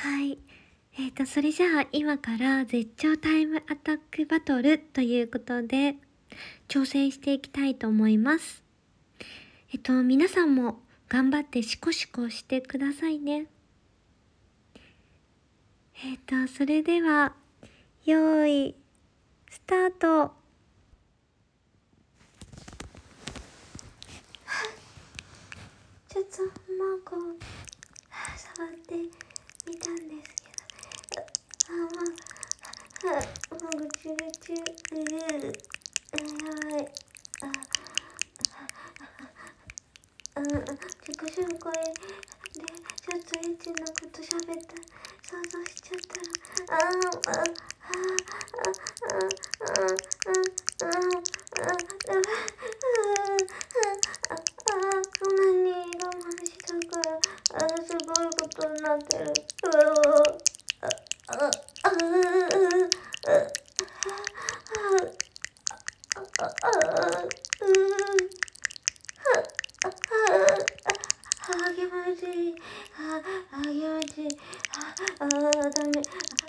はい。それじゃあ今から絶頂タイムアタックバトルということで挑戦していきたいと思います。皆さんも頑張ってシコシコしてくださいね。それでは、よーい、スタート。ちょっとマーコ触ってみたんですけど、もうぐちゅぐちゅ、やばい。自己紹介でちょっとエッチなこと喋った想像しちゃったら、こんなに我慢したから、すごいことになってる。気持ちいい。気持ちいい。ダメ。もう、気持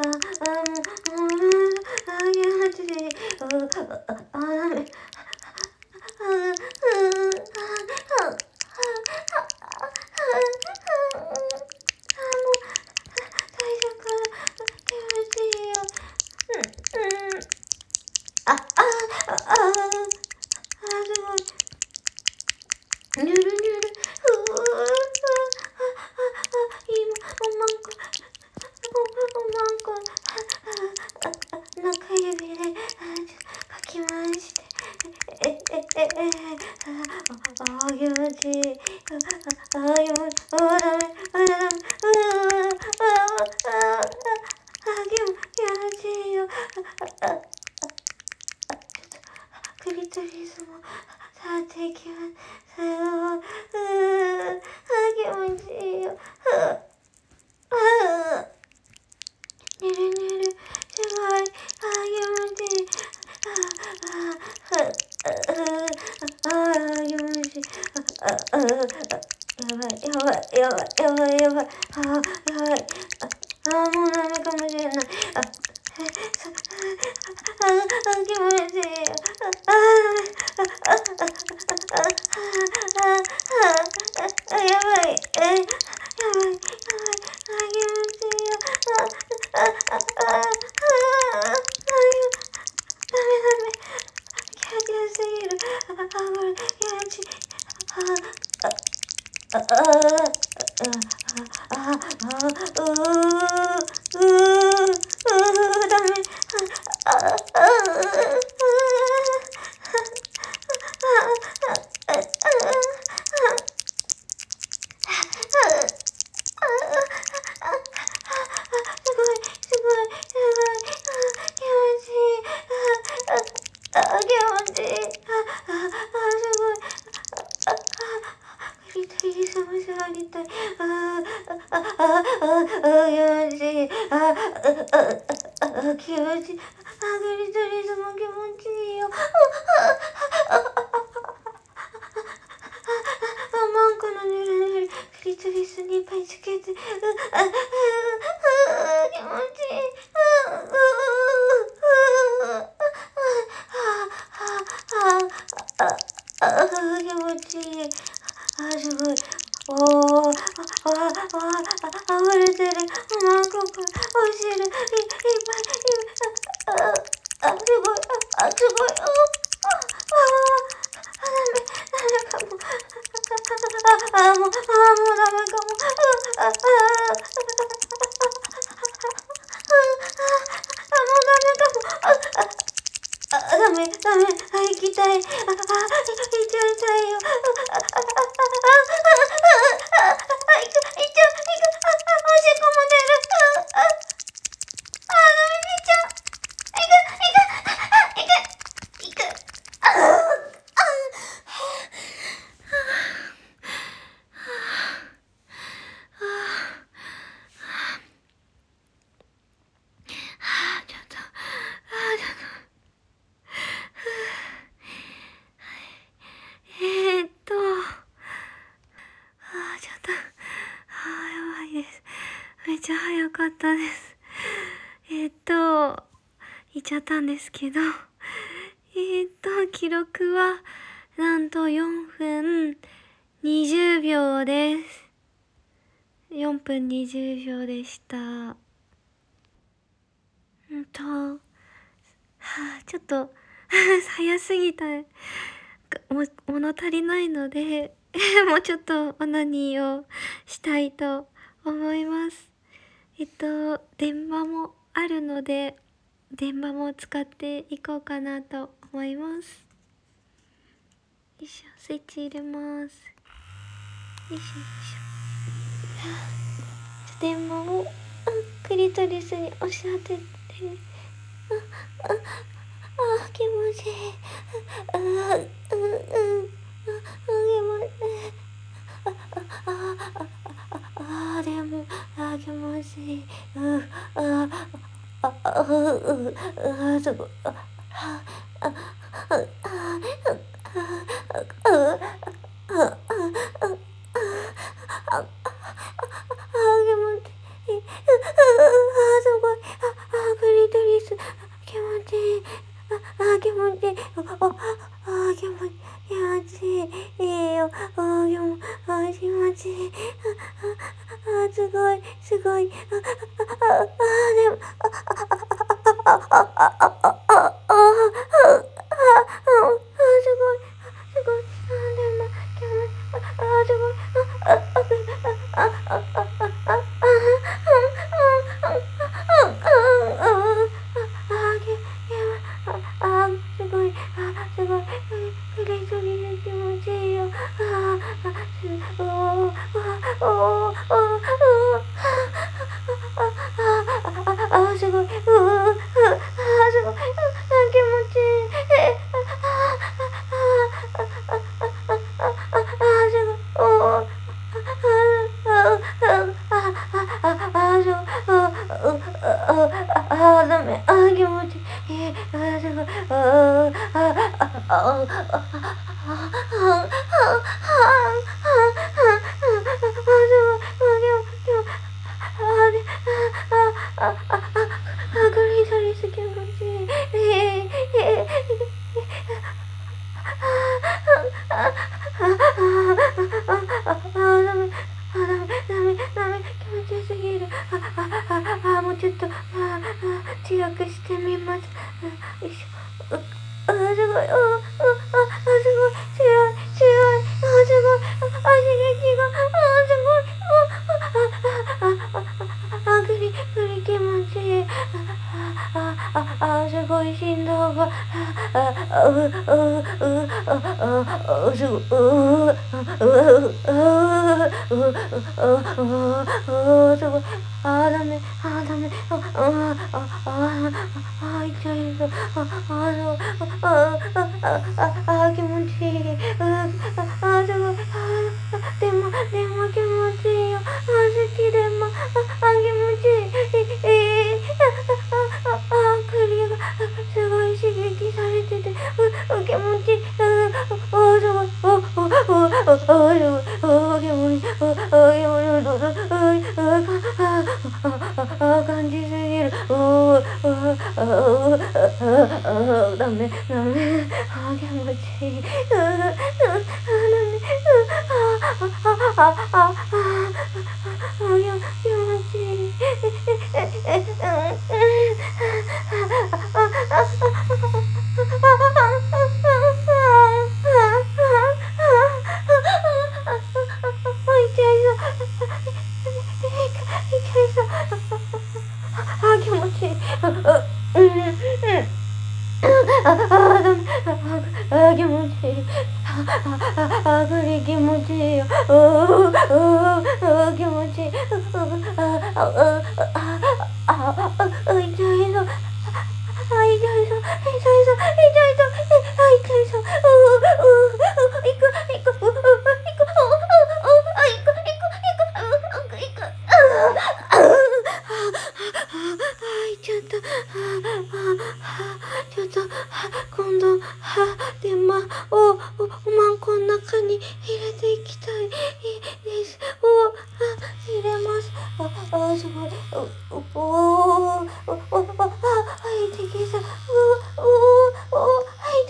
ちいい。ダメ。最初から気持ちいいよ。すごい。ぬるぬる。今、中指でかき回して。気持ちいい。ダメ。気持ちいいよ。クリトリスも触っていきます。気持ちいいよ。寝る。すごい。気持ちいい。気持ちいい。やばい。やばい。もうダメかもしれない。気持ちいいよ。やばい。気持ちいいよ。ダメ。気持ちよすぎる。これ、気持ちいい。ダメ。気持ちいい。すごい。クリトリスも触りたい。気持ちいい。気持ちいい。クリトリスも気持ちいいよ。マンコのぬるぬるクリトリスにいっぱいつけて。気持ちいい。気持ちいい。すごい。溢れてる。マンコからお汁いっぱい。すごい。ダメかも。もうダメかも。 めっちゃ早かったです。言っちゃったんですけど、記録は、なんと4分20秒です。4分20秒でした。ちょっと早すぎた。物足りないのでもうちょっとオナニーをしたいと思います。電話もあるので、電話も使っていこうかなと思います。よいしょ、スイッチ入れます。よいしょよいしょ。電話をクリトリスに押し当てて、気持ちいい。気持ちいい。でも、気持ちいい。すごい。クリトリス、気持ちいい。気持ちいい。気持ちいい。いいよ。気持ちいい。すごい。でも、すごい。でも、すごい。すごい。クリトリス気持ちいいよ。すごい。すごい。気持ちいい。ダメ。気持ちいい。すごい。クリトリス気持ちいい。ダメ。気持ちよすぎる。もうちょっと、強くしてみます。よいしょ。すごい。すごい。強い。すごい。刺激が、すごい。クリ気持ちいい。すごい振動が、すごい。すごい。ダメ。痛いぞ。気持ちいい。すごい。でも気持ちいいよ。好きでも、気持ちいい。クリがすごい刺激されてて、気持ちいい。すごい。感じすぎる。ダメ。気持ちいい。気持ちいい。気持ちいい。気持ちいい。グリ気持ちいいよ。気持ちいい。痛いぞ。ちょっと、今度、電話をおまんこの中に入れていきたいです。入れます。 すごい。おー、はいてきた。はい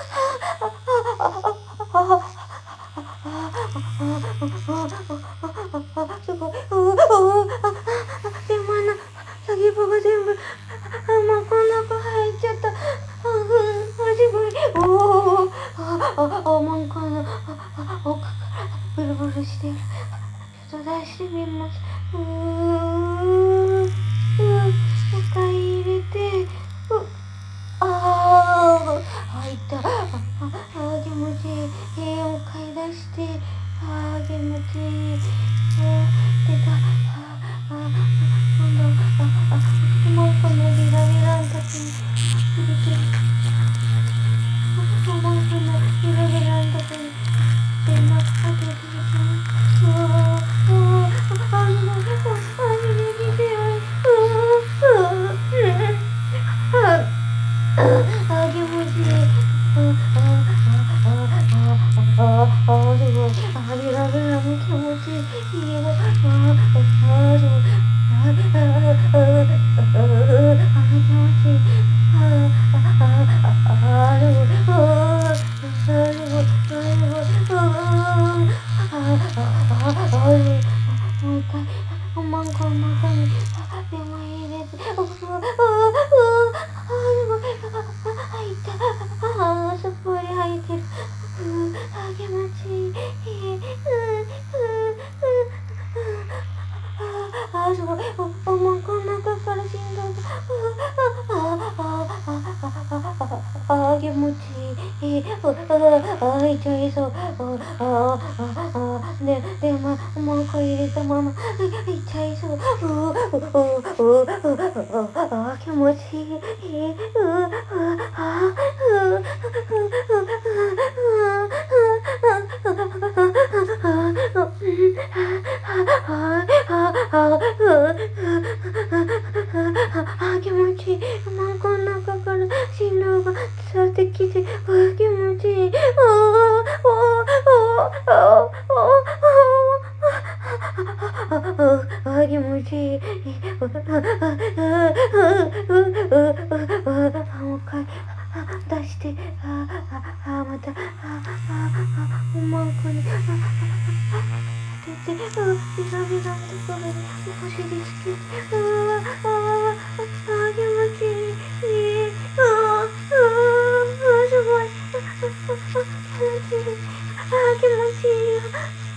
た。すごい。でも先っぽが全部、真っ赤な中入っちゃった。すごい。真っ赤な、奥からブルブルしてる。ちょっと出してみます。もう一回入れて、入った。気持ちいい。もう一回出して、気持ちいい。出た。今度、真っ赤なビラビラのとこに入れて、真っ赤なビラビラのとこに、当てていきます。気持ちいい。すごい。ビラビラも気持ちいいよ。すごい。気持ちいい。もう一回、真ん中の中にレモン入れて、すごい。入った。すごい入ってる。気持ちいい。すごい。真ん中の中から振動が。気持ちいい。いっちゃいそう。で、もう一回入れたまま、いっちゃいそう。気持ちいい。気持ちいい。真ん中から振動が伝わってきて、気持ちいい。気持ちいい。もう一回出して、また、真ん中に当てて、ビラビラのところにお尻つけて、気持ちいい。すごい。気持ちいい。気持ちいいよ。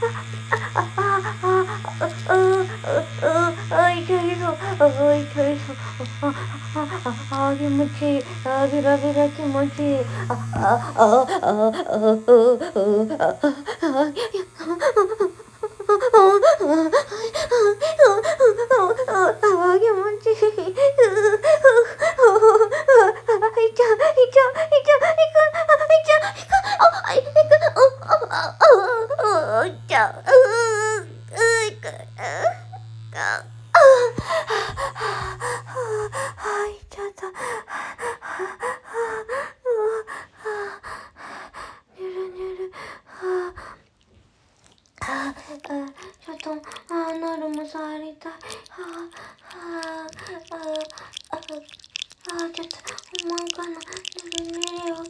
痛いぞ。痛いぞ。気持ちいい。ビラビラ気持ちいい。気持ちいい。ちょっと、ノルも触りたい。ちょっと、思うかな。ぬるぬるを。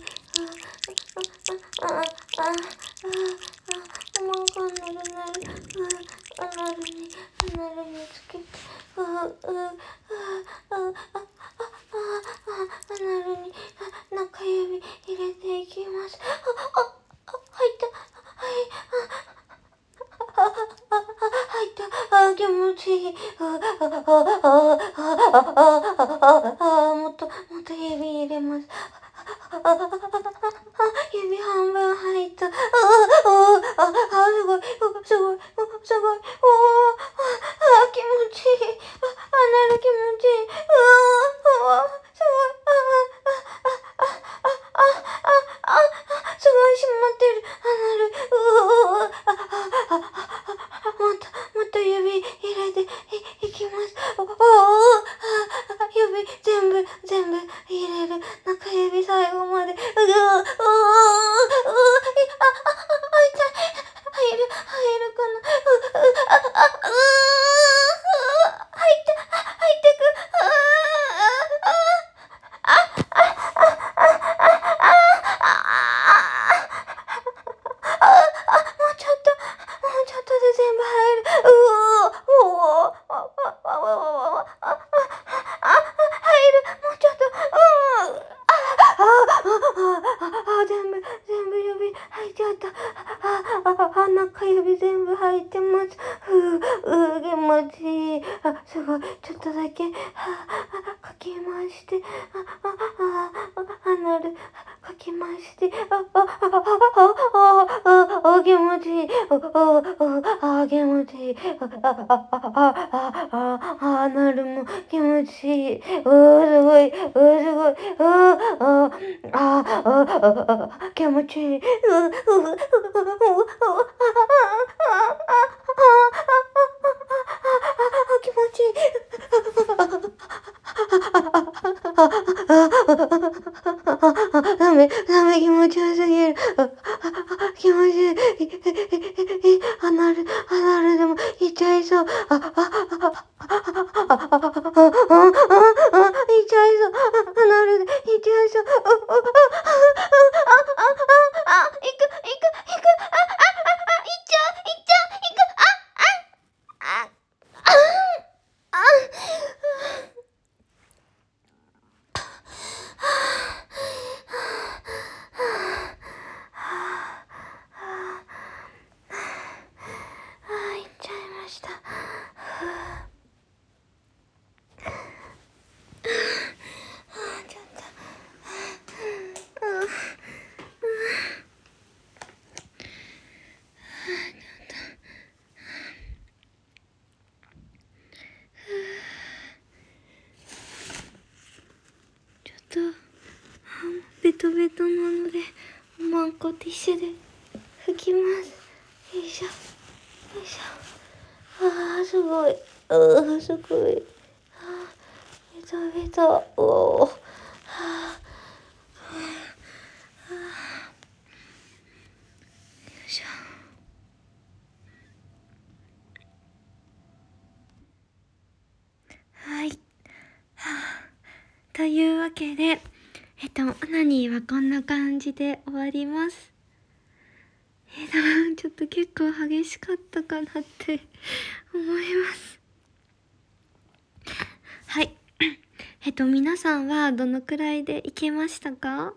思うかな、ぬるぬる。ぬるにつけて。ぬるに、中指入れていきます。入った。入った。気持ちいい。もっと指入れます。指半分入った。すごい。気持ちいい。なる気持ちいい。すごい。すごい閉まってる。もっと指入れていきます。指全部入れる。中指最後まで。痛い。入るかな。 すごい。ちょっとだけ、かき回して、アナル、かき回して、気持ちいい。気持ちいい。アナルも気持ちいい。すごい。すごい。気持ちいい。気持ちいい。ダメ、気持ちよすぎる。気持ちいい。アナルでもいっちゃいそう。いっちゃいそう。アナルでいっちゃいそう。いく、いく。いっちゃう。いく。いっちゃいました。ちょっと。ちょっとベトベトなのでマンコティッシュで拭きます。よいしょよいしょ。すごい。すごい。ベトベト。よいしょ。はい。というわけでオナニーはこんな感じで終わります。ちょっと結構激しかったかなって思います。はい。皆さんはどのくらいでいけましたか？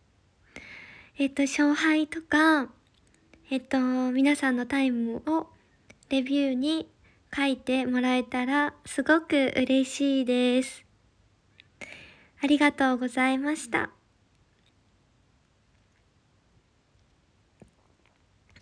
勝敗とか、皆さんのタイムをレビューに書いてもらえたらすごく嬉しいです。ありがとうございました。